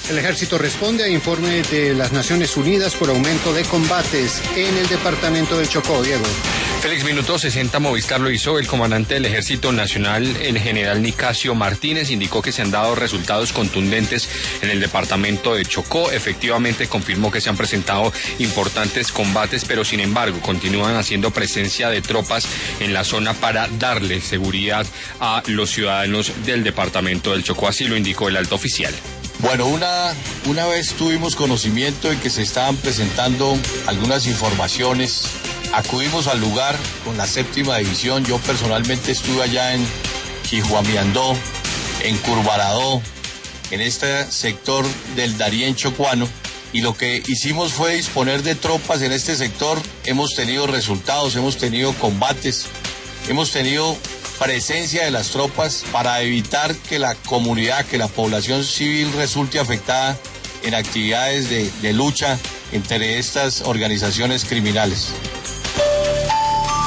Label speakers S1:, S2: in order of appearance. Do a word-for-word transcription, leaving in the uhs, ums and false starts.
S1: El ejército responde a informe de las Naciones Unidas por aumento de combates en el departamento del Chocó. Diego.
S2: Félix, minuto sesenta, Movistar lo hizo. El comandante del Ejército Nacional, el general Nicasio Martínez, indicó que se han dado resultados contundentes en el departamento de Chocó. Efectivamente, confirmó que se han presentado importantes combates, pero sin embargo, continúan haciendo presencia de tropas en la zona para darle seguridad a los ciudadanos del departamento del Chocó. Así lo indicó el alto oficial.
S3: Bueno, una, una vez tuvimos conocimiento de que se estaban presentando algunas informaciones, acudimos al lugar con la séptima división. Yo personalmente estuve allá en Quijuamiandó, en Curvaradó, en este sector del Darién chocuano, y lo que hicimos fue disponer de tropas en este sector. Hemos tenido resultados, hemos tenido combates, hemos tenido presencia de las tropas para evitar que la comunidad, que la población civil resulte afectada en actividades de, de lucha entre estas organizaciones criminales.